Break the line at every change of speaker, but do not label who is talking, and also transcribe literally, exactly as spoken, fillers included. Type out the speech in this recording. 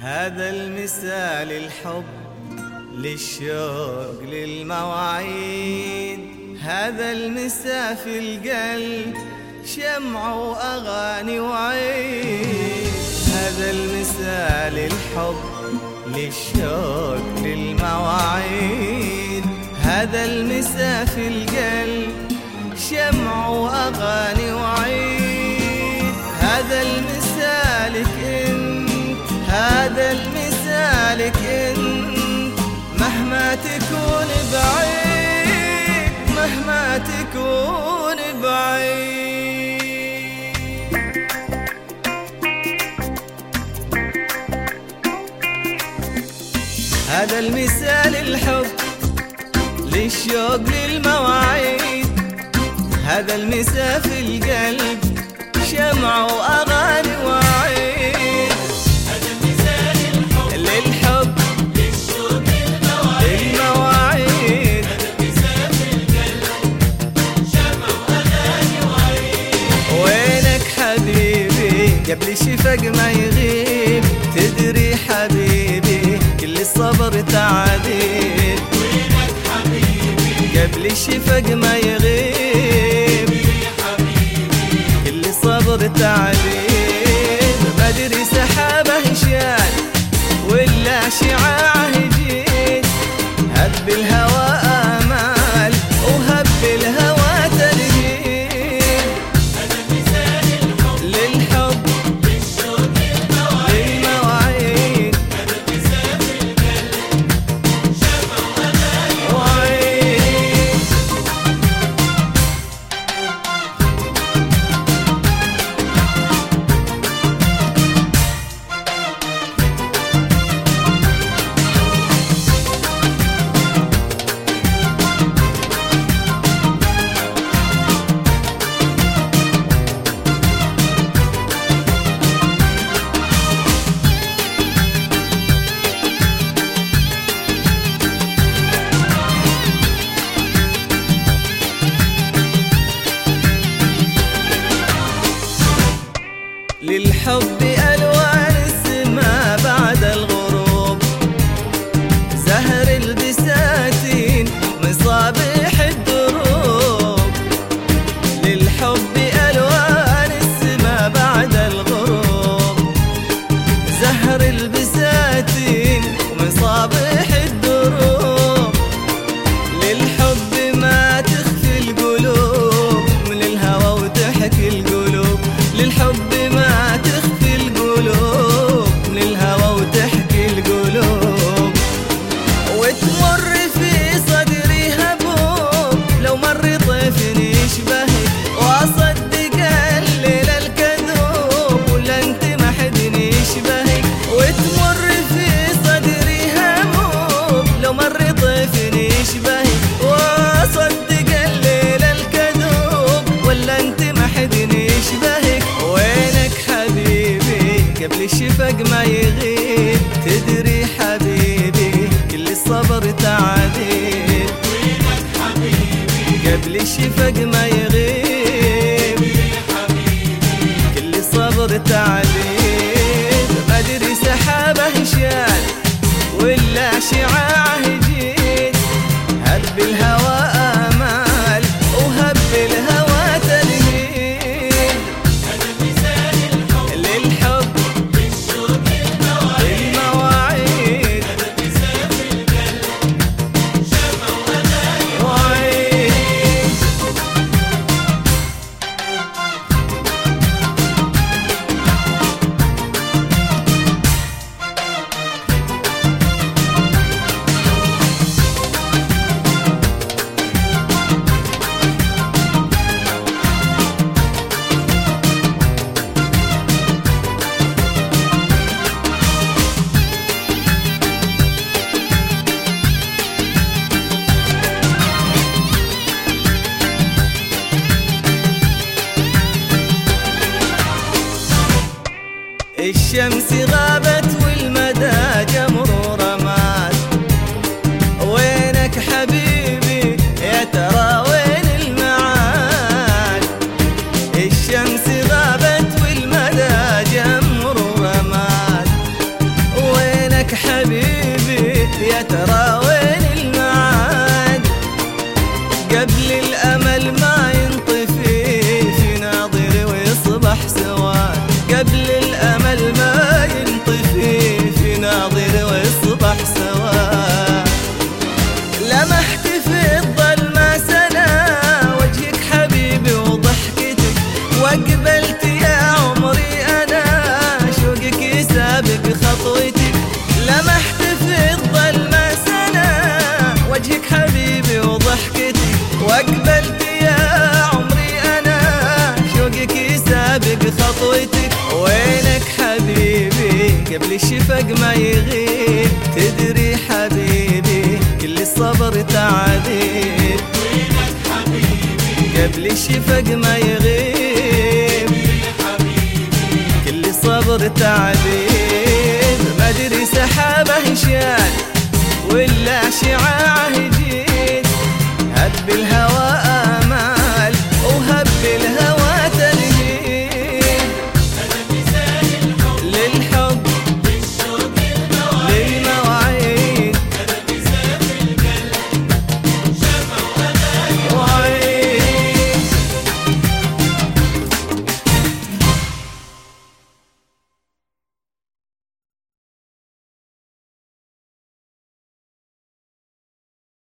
هذا المثال الحب للشوق للمواعيد، هذا المسا في القلب شمع وأغاني وعيد. هذا المثال الحب للشوق للمواعيد، هذا المسا في القلب شمع وأغاني وعيد. هذا المثالك انت، هذا المثالك انت، مهما تكون بعيد، مهما تكون بعيد. هذا المثال الحب للشوق للمواعيد، هذا المسا في القلب شمع وأغاني وعيد.
هذا المثال الحب
للحب
للشوق للمواعيد،
المواعيد،
هذا المسا في القلب شمع وأغاني وعيد.
وينك حبيبي قبل الشفق ما يغيب، تدري حبيبي كل الصبر تعذيب.
وينك حبيبي
قبل الشفق ما يغيب، كل الصبر تعذيب. بدري سحابه شال ولا شعاعه يجيد، هب الهوى آمال وهب الهوى تلهيب.
هذا المثال الحب
للحب
للشوق للمواعيد،
للمواعيد
هذا المسا في القلب شمع وأغاني
وعيد. للحب ألوان السما بعد الغروب، زهر البساتين مصابيح الدروب. للحب ألوان السما بعد الغروب، زهر البساتين ومصابيح الدروب. للحب ما تخفي القلوب من الهوى وتحكي القلوب، للحب ما تخفي القلوب من الهوى وتحكي القلوب. وتمر في صدري هبوب لو مر طيف يشبهك، واصدق الليل الكذوب ولا انت ما حد يشبهك. وتمر في صدري هبوب لو مر طيف يشبهك، واصدق الليل الكذوب ولا انت ما حد يشبهك. وينك حبيبي قبل الشفق ما يغيب، تدري حبيبي كل الصبر تعذيب.
وينك حبيبي
قبل الشفق ما يغيب، كل الصبر تعذيب. بدري سحابه شال ولا شعاعه يجيد، هب الهوى آمال وهب الهوى تلهيب.
هذا المثال الحب
للحب
للشوق للمواعيد،
المواعيد
هذا المسا في القلب شمع وأغاني
وعيد. الشمس غابت والمدى جمر ورماد، وينك حبيبي يا ترى وين المعاد؟ الشمس غابت والمدى جمر ورماد، قبل الشفق ما يغيب. تدري حبيبي كل الصبر تعذيب،
وينك حبيبي
قبل الشفق ما يغيب.
حبيبي
كل الصبر تعذيب. ما ادري سحابه شال ولا شعاعه جيد، هب الهوى آمال وهب الهوى